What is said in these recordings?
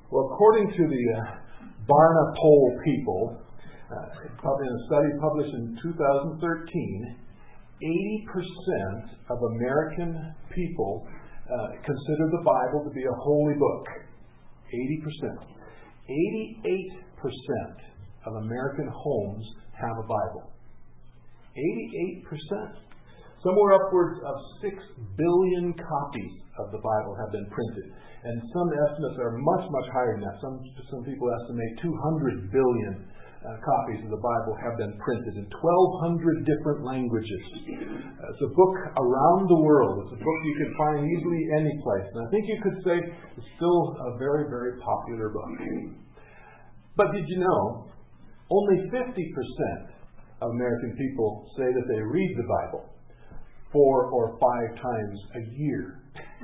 Well, according to the Barna Poll people, in a study published in 2013, 80% of American people consider the Bible to be a holy book. 80%. 88% of American homes have a Bible. 88%. Somewhere upwards of 6 billion copies of the Bible have been printed. And some estimates are much, much higher than that. Some people estimate 200 billion copies of the Bible have been printed in 1,200 different languages. It's a book around the world. It's a book you can find easily any place. And I think you could say it's still a very, very popular book. But did you know, only 50% of American people say that they read the Bible 4 or 5 times a year.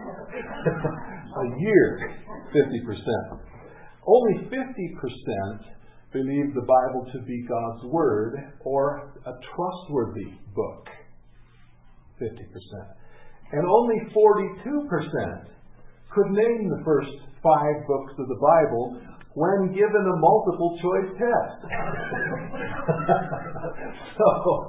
A year, 50%. Only 50% believe the Bible to be God's Word or a trustworthy book. 50%. And only 42% could name the first 5 books of the Bible when given a multiple choice test. So,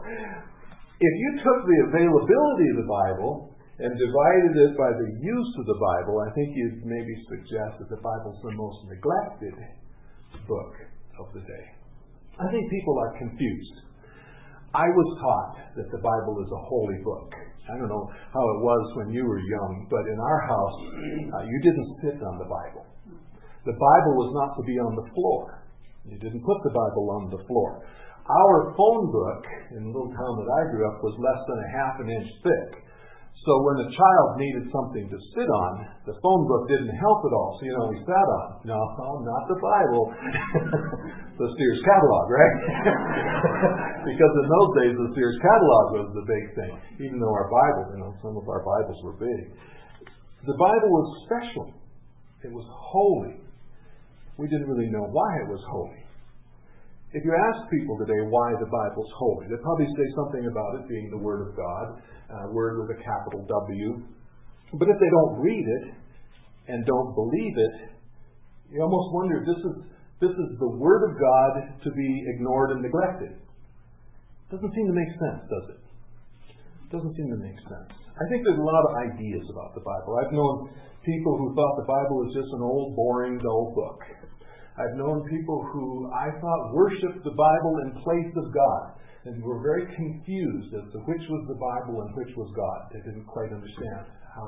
if you took the availability of the Bible and divided it by the use of the Bible, I think you'd maybe suggest that the Bible's the most neglected book of the day. I think people are confused. I was taught that the Bible is a holy book. I don't know how it was when you were young, but in our house, you didn't sit on the Bible. The Bible was not to be on the floor. You didn't put the Bible on the floor. Our phone book in the little town that I grew up was less than a half an inch thick. So when a child needed something to sit on, the phone book didn't help at all. So, we sat on. No, not the Bible. The Sears catalog, right? Because in those days, the Sears catalog was the big thing. Even though our Bible, some of our Bibles were big. The Bible was special. It was holy. We didn't really know why it was holy. If you ask people today why the Bible's holy, they'll probably say something about it being the Word of God, Word with a capital W. But if they don't read it and don't believe it, you almost wonder if this is the Word of God to be ignored and neglected. Doesn't seem to make sense, does it? Doesn't seem to make sense. I think there's a lot of ideas about the Bible. I've known people who thought the Bible was just an old, boring, dull book. I've known people who I thought worshipped the Bible in place of God and were very confused as to which was the Bible and which was God. They didn't quite understand how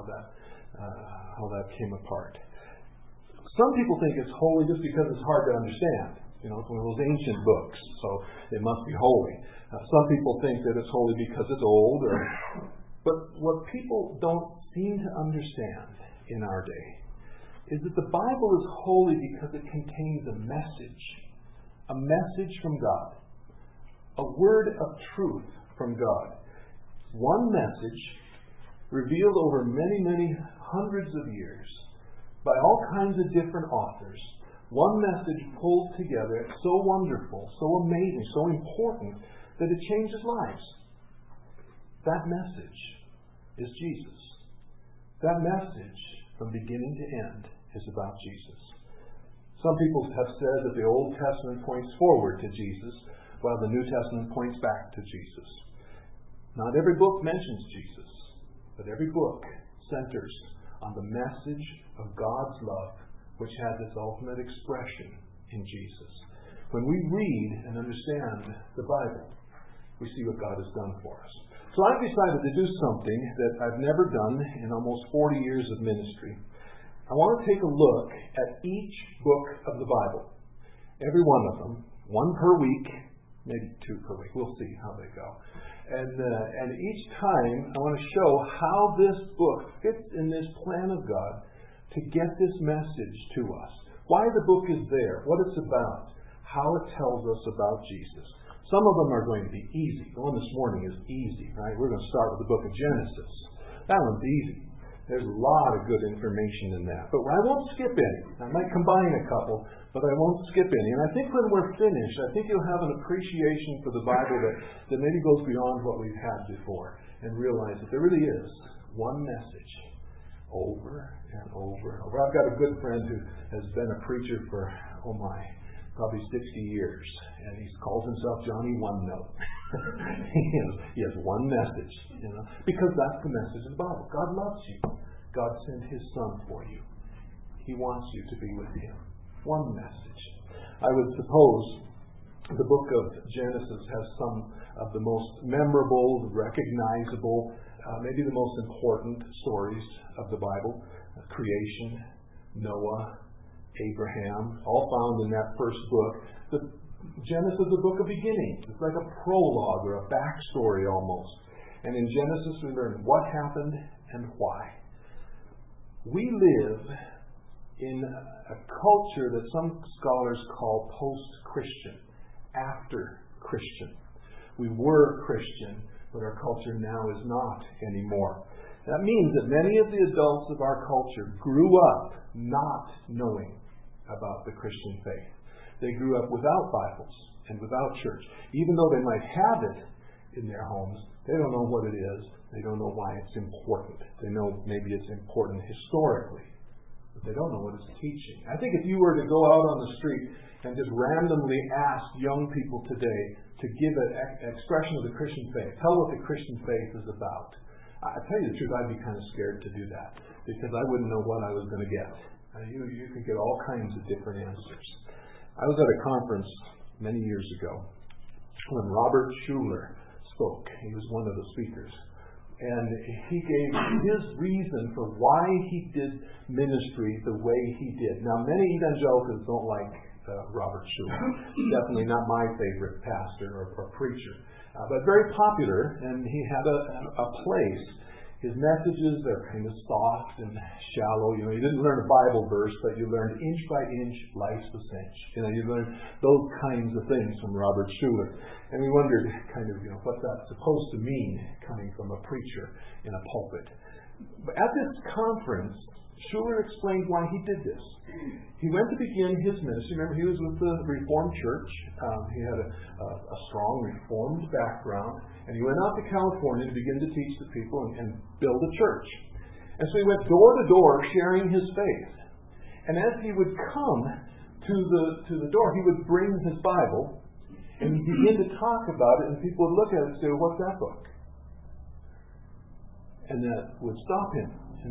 that came apart. Some people think it's holy just because it's hard to understand. It's one of those ancient books, so it must be holy. Some people think that it's holy because it's old. But what people don't seem to understand in our day is that the Bible is holy because it contains a message from God, a word of truth from God. One message revealed over many, many hundreds of years by all kinds of different authors. One message pulled together, so wonderful, so amazing, so important that it changes lives. That message is Jesus. That message, from beginning to end, is about Jesus. Some people have said that the Old Testament points forward to Jesus, while the New Testament points back to Jesus. Not every book mentions Jesus, but every book centers on the message of God's love, which has its ultimate expression in Jesus. When we read and understand the Bible, we see what God has done for us. So I've decided to do something that I've never done in almost 40 years of ministry. I want to take a look at each book of the Bible. Every one of them, one per week, maybe 2 per week. We'll see how they go. And each time I want to show how this book fits in this plan of God to get this message to us. Why the book is there, what it's about, how it tells us about Jesus. Some of them are going to be easy. The one this morning is easy, right? We're going to start with the book of Genesis. That one's easy. There's a lot of good information in that. But I won't skip any. I might combine a couple, but I won't skip any. And I think when we're finished, I think you'll have an appreciation for the Bible that maybe goes beyond what we've had before and realize that there really is one message over and over and over. I've got a good friend who has been a preacher for, probably 60 years, and he calls himself Johnny One Note. he has one message, because that's the message of the Bible. God loves you. God sent His Son for you. He wants you to be with Him. One message. I would suppose the book of Genesis has some of the most memorable, recognizable, maybe the most important stories of the Bible. Creation, Noah, Abraham, all found in that first book. The Genesis is a book of beginnings. It's like a prologue or a backstory almost. And in Genesis we learn what happened and why. We live in a culture that some scholars call post-Christian, after-Christian. We were Christian, but our culture now is not anymore. That means that many of the adults of our culture grew up not knowing about the Christian faith. They grew up without Bibles and without church. Even though they might have it in their homes, they don't know what it is. They don't know why it's important. They know maybe it's important historically, but they don't know what it's teaching. I think if you were to go out on the street and just randomly ask young people today to give an expression of the Christian faith, tell what the Christian faith is about, I tell you the truth, I'd be kind of scared to do that because I wouldn't know what I was going to get. You could get all kinds of different answers. I was at a conference many years ago when Robert Schuller spoke. He was one of the speakers. And he gave his reason for why he did ministry the way he did. Now, many evangelicals don't like Robert Schuller. Definitely not my favorite pastor or preacher. But very popular, and he had a place. His messages are kind of soft and shallow. You didn't learn a Bible verse, but you learned inch by inch, life's a cinch. You learned those kinds of things from Robert Schuller. And we wondered what that's supposed to mean coming from a preacher in a pulpit. But at this conference, Schuller explained why he did this. He went to begin his ministry. Remember, he was with the Reformed Church. He had a strong Reformed background. And he went out to California to begin to teach the people and build a church. And so he went door to door sharing his faith. And as he would come to the door, he would bring his Bible and he'd begin to talk about it, and people would look at it and say, "What's that book?" And that would stop him.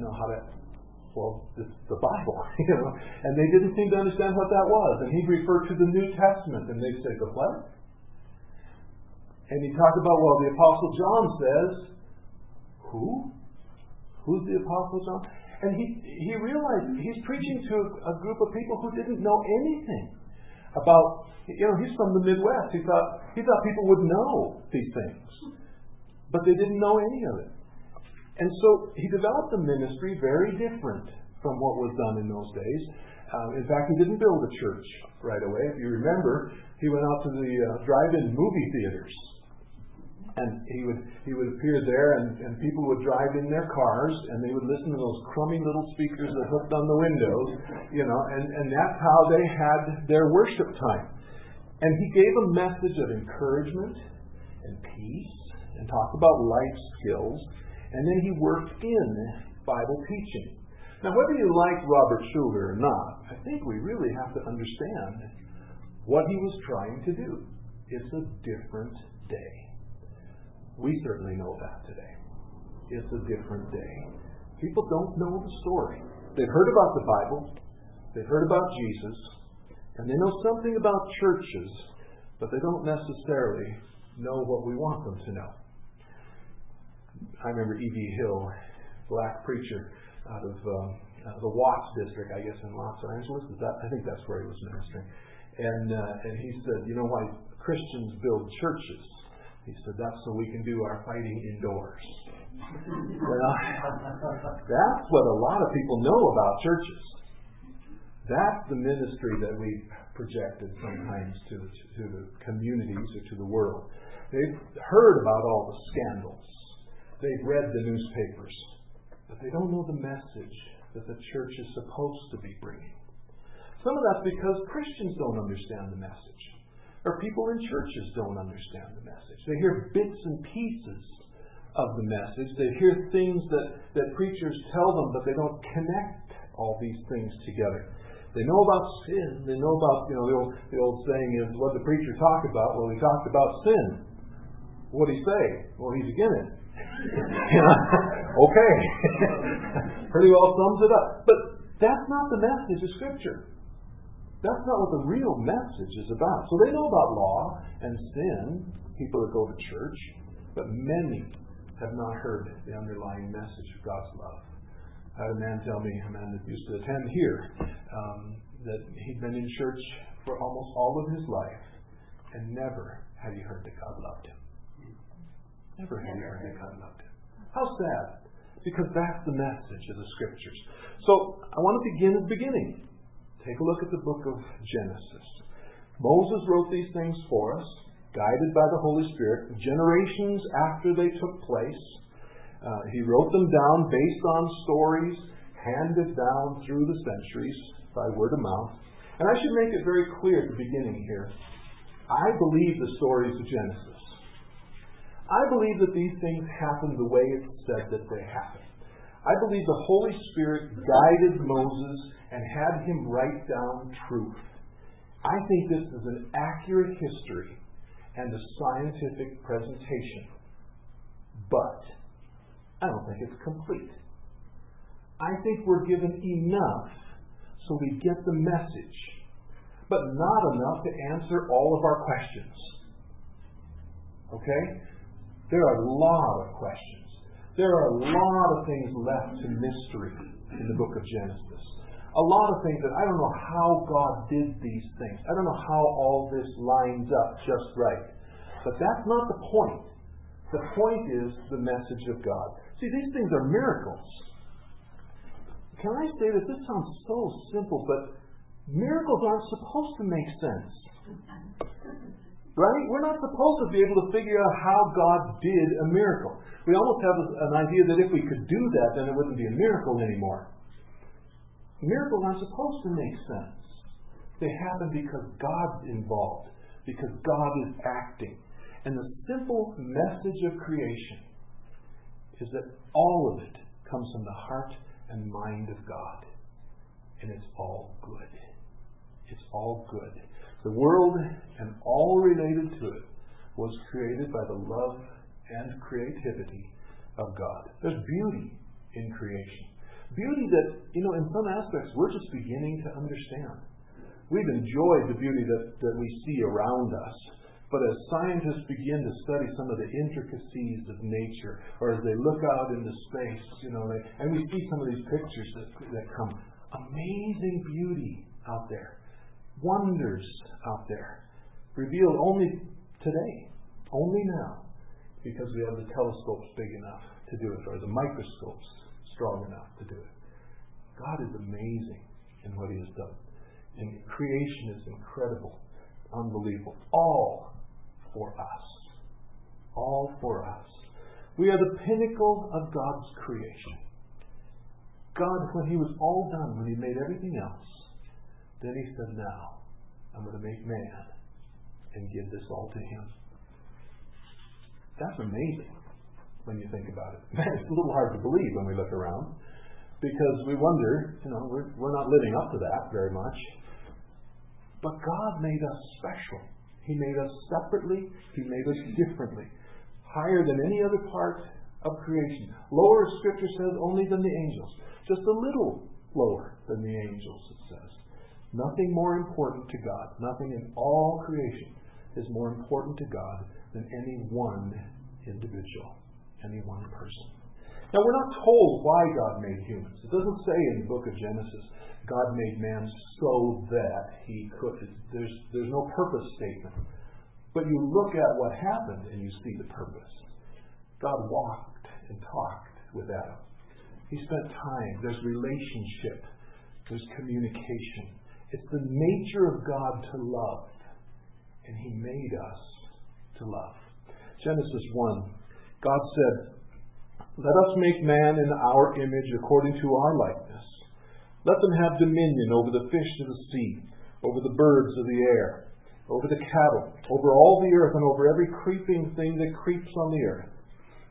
It's the Bible, And they didn't seem to understand what that was. And he'd refer to the New Testament, and they'd say, "The what?" And he'd talk about, the Apostle John says, "Who? Who's the Apostle John?" And he realized he's preaching to a group of people who didn't know anything about, he's from the Midwest. He thought people would know these things. But they didn't know any of it. And so he developed a ministry very different from what was done in those days. In fact, he didn't build a church right away. If you remember, he went out to the drive-in movie theaters. And he would appear there, and people would drive in their cars, and they would listen to those crummy little speakers that hooked on the windows, and that's how they had their worship time. And he gave a message of encouragement and peace, and talked about life skills, and then he worked in Bible teaching. Now, whether you like Robert Schuller or not, I think we really have to understand what he was trying to do. It's a different day. We certainly know that today. It's a different day. People don't know the story. They've heard about the Bible. They've heard about Jesus. And they know something about churches, but they don't necessarily know what we want them to know. I remember E.B. Hill, black preacher out of the Watts district, I guess, in Los Angeles. I think that's where he was ministering. And he said, why Christians build churches? He said, that's so we can do our fighting indoors. That's what a lot of people know about churches. That's the ministry that we've projected sometimes to the communities or to the world. They've heard about all the scandals. They've read the newspapers. But they don't know the message that the church is supposed to be bringing. Some of that's because Christians don't understand the message. Or people in churches don't understand the message. They hear bits and pieces of the message. They hear things that preachers tell them, but they don't connect all these things together. They know about sin. They know about, the old saying is, what the preacher talked about? Well, he talked about sin. What did he say? Well, he's again it. Okay. Pretty well sums it up. But that's not the message of Scripture. That's not what the real message is about. So they know about law and sin, people that go to church, but many have not heard the underlying message of God's love. I had a man tell me, a man that used to attend here, that he'd been in church for almost all of his life, and never had he heard that God loved him. Never had he heard that God loved him. How sad. Because that's the message of the Scriptures. So, I want to begin at the beginning. Take a look at the book of Genesis. Moses wrote these things for us, guided by the Holy Spirit, generations after they took place. He wrote them down based on stories handed down through the centuries by word of mouth. And I should make it very clear at the beginning here. I believe the stories of Genesis. I believe that these things happened the way it's said that they happened. I believe the Holy Spirit guided Moses and had him write down truth. I think this is an accurate history and a scientific presentation. But I don't think it's complete. I think we're given enough so we get the message, but not enough to answer all of our questions. Okay? There are a lot of questions. There are a lot of things left to mystery in the book of Genesis. A lot of things that I don't know how God did these things. I don't know how all this lines up just right. But that's not the point. The point is the message of God. See, these things are miracles. Can I say that this sounds so simple, but miracles aren't supposed to make sense. Right? We're not supposed to be able to figure out how God did a miracle. We almost have an idea that if we could do that, then it wouldn't be a miracle anymore. Miracles aren't supposed to make sense. They happen because God's involved, because God is acting. And the simple message of creation is that all of it comes from the heart and mind of God. And it's all good. It's all good. The world and all related to it was created by the love and creativity of God. There's beauty in creation. Beauty that, in some aspects we're just beginning to understand. We've enjoyed the beauty that we see around us. But as scientists begin to study some of the intricacies of nature, or as they look out into space, and we see some of these pictures that come, amazing beauty out there. Wonders out there, revealed only today, only now, because we have the telescopes big enough to do it, or the microscopes strong enough to do it. God is amazing in what He has done. And creation is incredible, unbelievable. All for us. All for us. We are the pinnacle of God's creation. God, when He was all done, when He made everything else, then He said, now, I'm going to make man and give this all to him. That's amazing when you think about it. It's a little hard to believe when we look around, because we wonder, we're not living up to that very much. But God made us special. He made us separately. He made us differently. Higher than any other part of creation. Lower, Scripture says, only than the angels. Just a little lower than the angels, it says. Nothing more important to God. Nothing in all creation is more important to God than any one individual, any one person. Now, we're not told why God made humans. It doesn't say in the book of Genesis, God made man so that he could. There's no purpose statement. But you look at what happened and you see the purpose. God walked and talked with Adam. He spent time. There's relationship. There's communication. It's the nature of God to love. And He made us to love. Genesis 1. God said, let us make man in our image according to our likeness. Let them have dominion over the fish of the sea, over the birds of the air, over the cattle, over all the earth, and over every creeping thing that creeps on the earth. So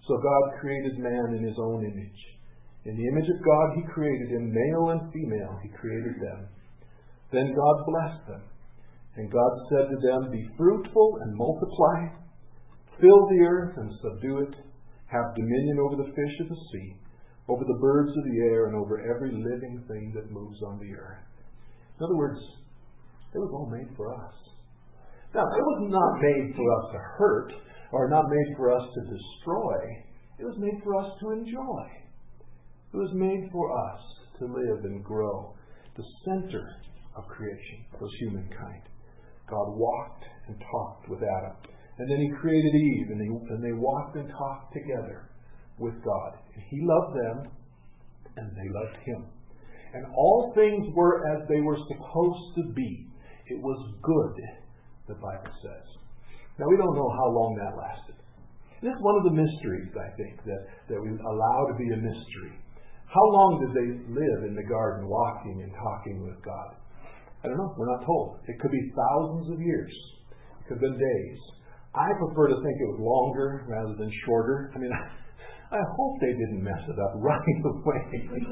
So God created man in his own image. In the image of God he created him, male and female he created them. Then God blessed them. And God said to them, Be fruitful and multiply, fill the earth and subdue it, have dominion over the fish of the sea, over the birds of the air, and over every living thing that moves on the earth. In other words, it was all made for us. Now, it was not made for us to hurt, or not made for us to destroy. It was made for us to enjoy. It was made for us to live and grow. The center of creation was humankind. God walked and talked with Adam. And then he created Eve, and they walked and talked together with God. And he loved them, and they loved him. And all things were as they were supposed to be. It was good, the Bible says. Now, we don't know how long that lasted. This is one of the mysteries, I think, that we allow to be a mystery. How long did they live in the garden walking and talking with God? I don't know. We're not told. It could be thousands of years. It could have been days. I prefer to think it was longer rather than shorter. I mean, I hope they didn't mess it up right away.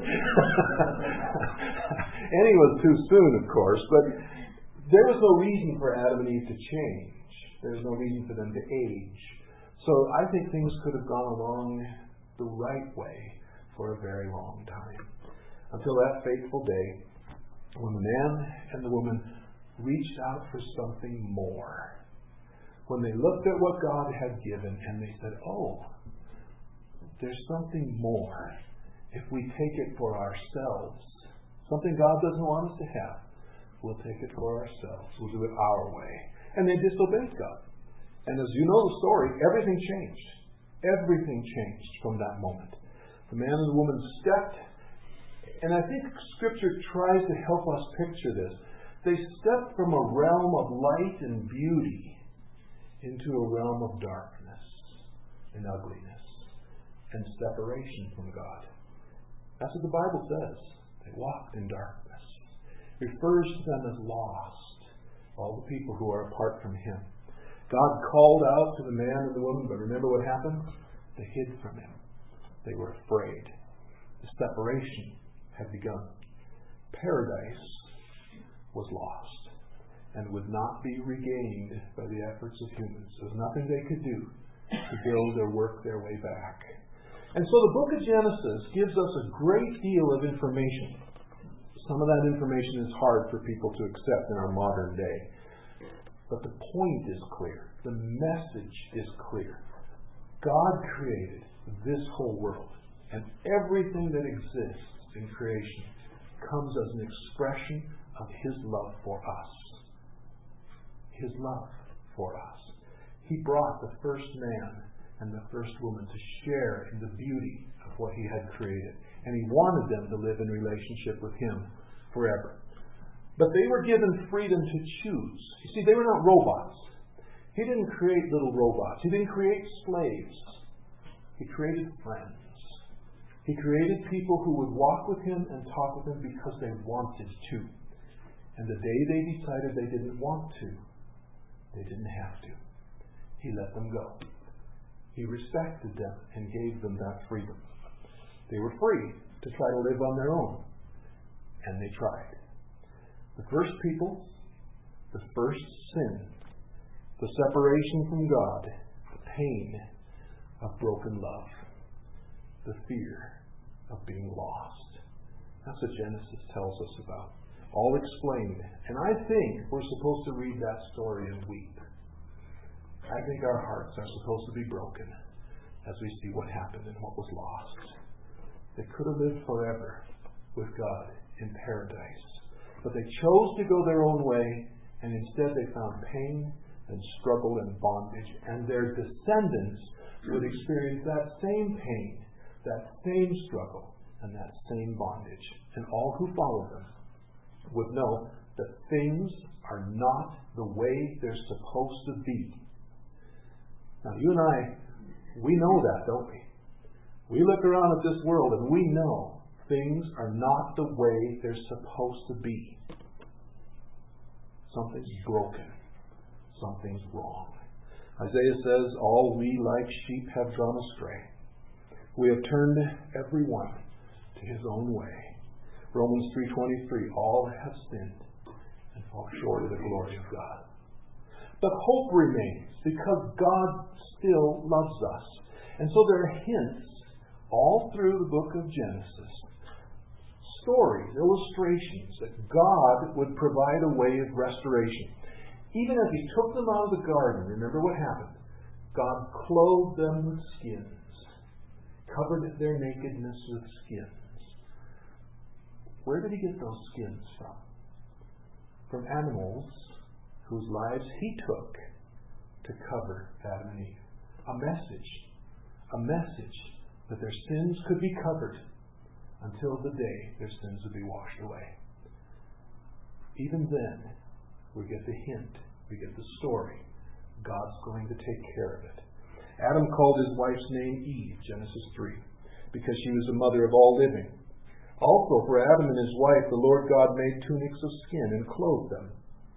Any was too soon, of course, but there was no reason for Adam and Eve to change. There was no reason for them to age. So I think things could have gone along the right way for a very long time. Until that fateful day when the man and the woman reached out for something more. When they looked at what God had given and they said, oh, there's something more. If we take it for ourselves, something God doesn't want us to have, we'll take it for ourselves. We'll do it our way. And they disobeyed God. And as you know the story, everything changed. Everything changed from that moment. The man and the woman stepped, and I think Scripture tries to help us picture this. They stepped from a realm of light and beauty into a realm of darkness and ugliness and separation from God. That's what the Bible says. They walked in darkness. It refers to them as lost, all the people who are apart from Him. God called out to the man and the woman, but remember what happened? They hid from Him. They were afraid. The separation had begun. Paradise was lost and would not be regained by the efforts of humans. There was nothing they could do to build or work their way back. And so the book of Genesis gives us a great deal of information. Some of that information is hard for people to accept in our modern day. But the point is clear. The message is clear. God created this whole world, and everything that exists in creation comes as an expression of His love for us. His love for us. He brought the first man and the first woman to share in the beauty of what He had created. And He wanted them to live in relationship with Him forever. But they were given freedom to choose. You see, they were not robots. He didn't create little robots. He didn't create slaves. He created friends. He created people who would walk with Him and talk with Him because they wanted to. And the day they decided they didn't want to, they didn't have to. He let them go. He respected them and gave them that freedom. They were free to try to live on their own. And they tried. The first people, the first sin, the separation from God, the pain of broken love, the fear of being lost. That's what Genesis tells us about. All explained. And I think we're supposed to read that story and weep. I think our hearts are supposed to be broken as we see what happened and what was lost. They could have lived forever with God in paradise. But they chose to go their own way, and instead they found pain and struggle and bondage. And their descendants would experience that same pain, that same struggle, and that same bondage. And all who follow them would know that things are not the way they're supposed to be. Now, you and I, we know that, don't we? We look around at this world and we know things are not the way they're supposed to be. Something's broken. Something's wrong. Isaiah says, all we like sheep have gone astray. We have turned every one to his own way. Romans 3:23, all have sinned and fall short of the glory of God. But hope remains because God still loves us. And so there are hints all through the book of Genesis, stories, illustrations that God would provide a way of restoration. Even as he took them out of the garden, remember what happened? God clothed them with skins, covered their nakedness with skins. Where did he get those skins from? From animals whose lives he took to cover Adam and Eve. A message that their sins could be covered until the day their sins would be washed away. Even then, we get the hint, we get the story. God's going to take care of it. Adam called his wife's name Eve, Genesis 3, because she was the mother of all living. Also, for Adam and his wife, the Lord God made tunics of skin and clothed them.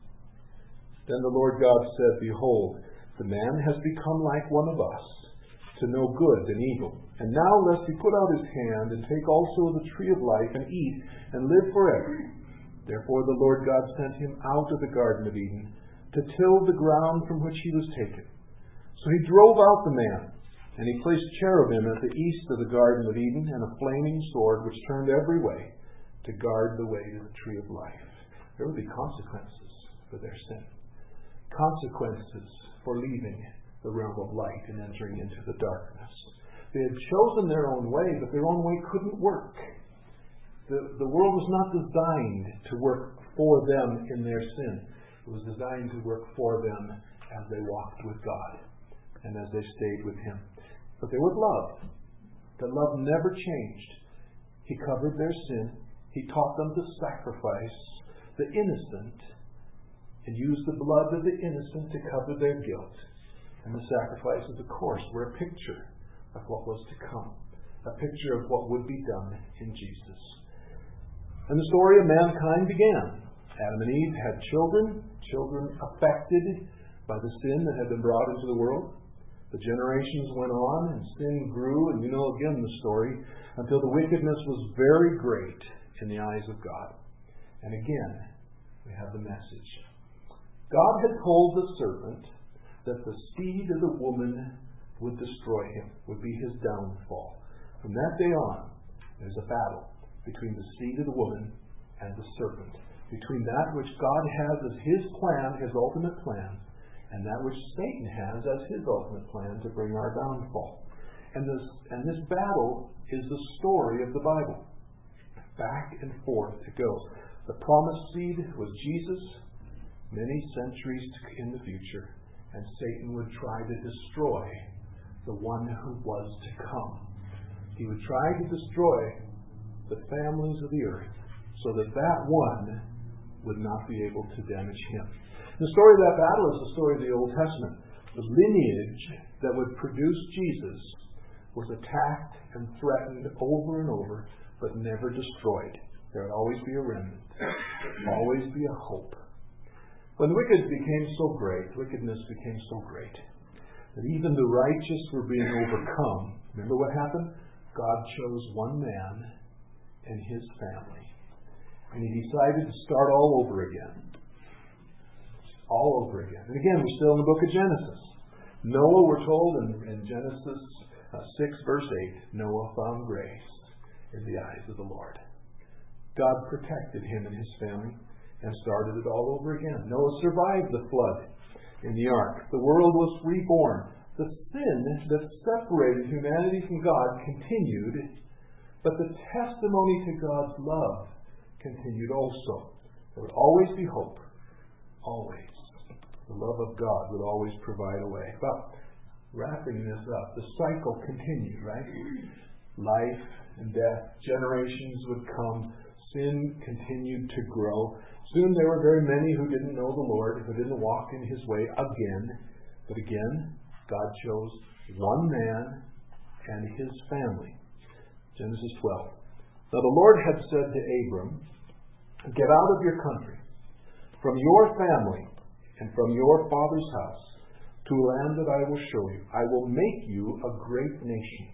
Then the Lord God said, Behold, the man has become like one of us, to know good and evil. And now lest he put out his hand and take also the tree of life and eat and live forever. Therefore the Lord God sent him out of the Garden of Eden to till the ground from which he was taken. So he drove out the man, and he placed cherubim at the east of the Garden of Eden and a flaming sword which turned every way to guard the way to the tree of life. There would be consequences for their sin. Consequences for leaving the realm of light and entering into the darkness. They had chosen their own way, but their own way couldn't work. The world was not designed to work for them in their sin. It was designed to work for them as they walked with God and as they stayed with Him. But there was love. That love never changed. He covered their sin. He taught them to sacrifice the innocent and use the blood of the innocent to cover their guilt. And the sacrifices, of course, were a picture of what was to come, a picture of what would be done in Jesus. And the story of mankind began. Adam and Eve had children affected by the sin that had been brought into the world. The generations went on and sin grew, and you know again the story, until the wickedness was very great in the eyes of God. And again, we have the message. God had told the serpent that the seed of the woman would destroy him, would be his downfall. From that day on, there's a battle between the seed of the woman and the serpent, between that which God has as his plan, his ultimate plan, and that which Satan has as his ultimate plan to bring our downfall. And this battle is the story of the Bible. Back and forth it goes. The promised seed was Jesus many centuries in the future, and Satan would try to destroy the one who was to come. He would try to destroy the families of the earth so that that one would not be able to damage him. The story of that battle is the story of the Old Testament. The lineage that would produce Jesus was attacked and threatened over and over, but never destroyed. There would always be a remnant, always be a hope. When the wickedness became so great, that even the righteous were being overcome, remember what happened? God chose one man and his family. And he decided to start all over again. All over again. And again, we're still in the book of Genesis. Noah, we're told in Genesis 6 verse 8, Noah found grace in the eyes of the Lord. God protected him and his family and started it all over again. Noah survived the flood in the ark. The world was reborn. The sin that separated humanity from God continued, but the testimony to God's love continued also. There would always be hope. Always. The love of God would always provide a way. But wrapping this up, the cycle continued, right? Life and death, generations would come. Sin continued to grow. Soon there were very many who didn't know the Lord, who didn't walk in His way again. But again, God chose one man and his family. Genesis 12. Now the Lord had said to Abram, Get out of your country, from your family, and from your father's house, to a land that I will show you. I will make you a great nation.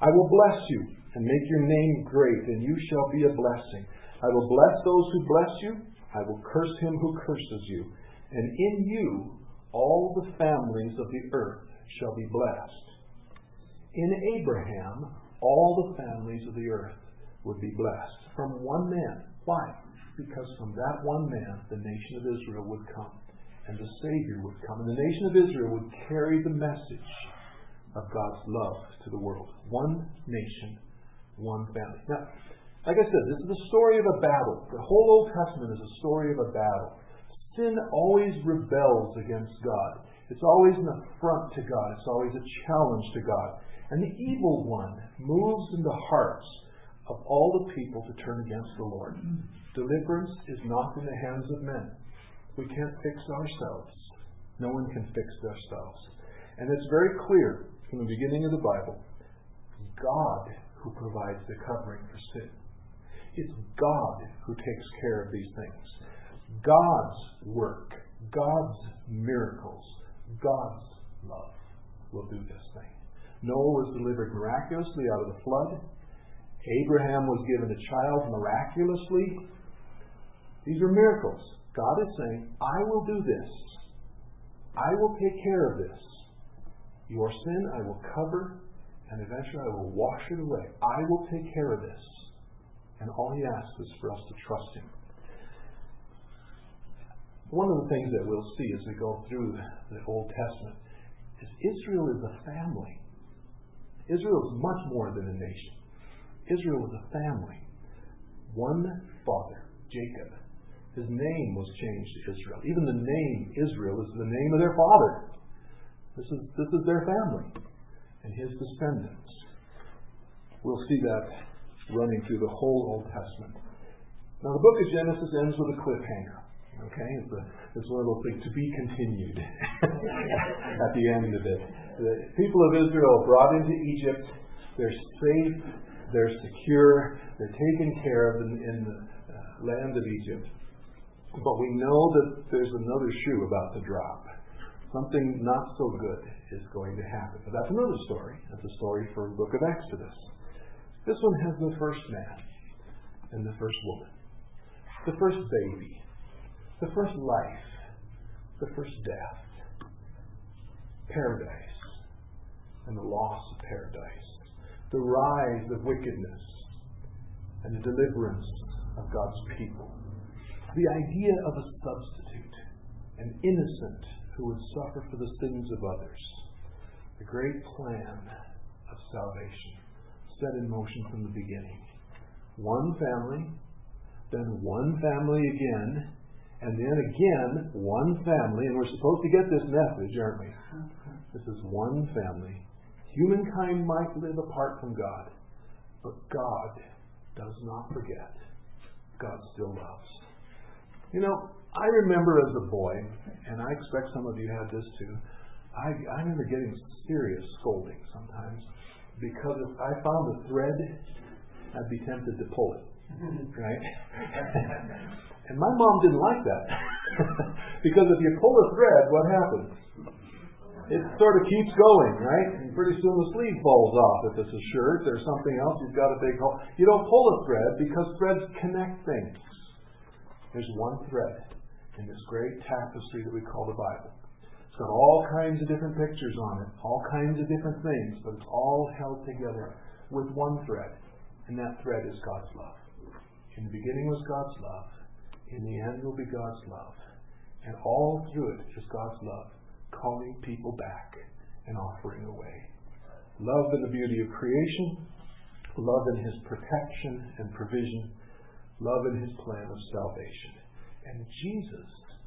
I will bless you and make your name great, and you shall be a blessing. I will bless those who bless you. I will curse him who curses you. And in you all the families of the earth shall be blessed. In Abraham, all the families of the earth would be blessed. From one man. Why? Because from that one man, the nation of Israel would come. And the Savior would come. And the nation of Israel would carry the message of God's love to the world. One nation, one family. Now, like I said, this is the story of a battle. The whole Old Testament is a story of a battle. Sin always rebels against God. It's always an affront to God. It's always a challenge to God. And the evil one moves in the hearts of all the people to turn against the Lord. Deliverance is not in the hands of men. We can't fix ourselves. No one can fix ourselves. And it's very clear from the beginning of the Bible, God who provides the covering for sin. It's God who takes care of these things. God's work, God's miracles, God's love will do this thing. Noah was delivered miraculously out of the flood. Abraham was given a child miraculously. These are miracles. God is saying, I will do this. I will take care of this. Your sin I will cover, and eventually I will wash it away. I will take care of this. And all he asks is for us to trust him. One of the things that we'll see as we go through the Old Testament is Israel is a family. Israel is much more than a nation. Israel is a family. One father, Jacob. His name was changed to Israel. Even the name Israel is the name of their father. This is their family and his descendants. We'll see that running through the whole Old Testament. Now, the book of Genesis ends with a cliffhanger. Okay? It's one of those things to be continued at the end of it. The people of Israel are brought into Egypt. They're safe. They're secure. They're taken care of in the land of Egypt. But we know that there's another shoe about to drop. Something not so good is going to happen. But that's another story. That's a story for the book of Exodus. This one has the first man and the first woman, the first baby, the first life, the first death, paradise, and the loss of paradise, the rise of wickedness, and the deliverance of God's people. The idea of a substitute, an innocent who would suffer for the sins of others. The great plan of salvation set in motion from the beginning. One family, then one family again, and then again one family. And we're supposed to get this message, aren't we? This is one family. Humankind might live apart from God, but God does not forget. God still loves. You know, I remember as a boy, and I expect some of you had this too, I remember getting serious scolding sometimes because if I found a thread, I'd be tempted to pull it. Right? And my mom didn't like that. Because if you pull a thread, what happens? It sort of keeps going, right? And pretty soon the sleeve falls off. If it's a shirt or something else, you've got to take hold. You don't pull a thread because threads connect things. There's one thread in this great tapestry that we call the Bible. It's got all kinds of different pictures on it, all kinds of different things, but it's all held together with one thread. And that thread is God's love. In the beginning was God's love. In the end will be God's love. And all through it is God's love, calling people back and offering a way. Love in the beauty of creation, love in his protection and provision, love in his plan of salvation. And Jesus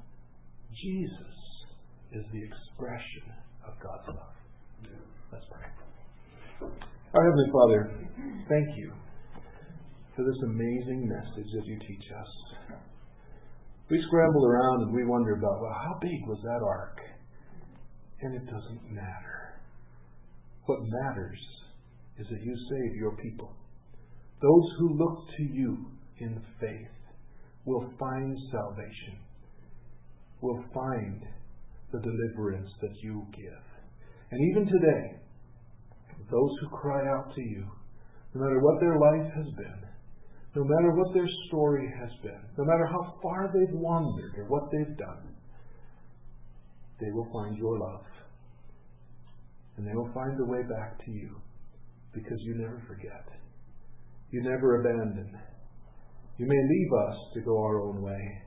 is the expression of God's love. Let's pray. Our Heavenly Father, thank you for this amazing message that you teach us. We scramble around and we wonder about, well, how big was that ark? And it doesn't matter. What matters is that you save your people. Those who look to you in faith will find salvation, will find the deliverance that you give. And even today, Those who cry out to you, no matter what their life has been, no matter what their story has been, no matter how far they've wandered or what they've done, they will find your love. And they will find the way back to you, because you never forget. You never abandon. You may leave us to go our own way,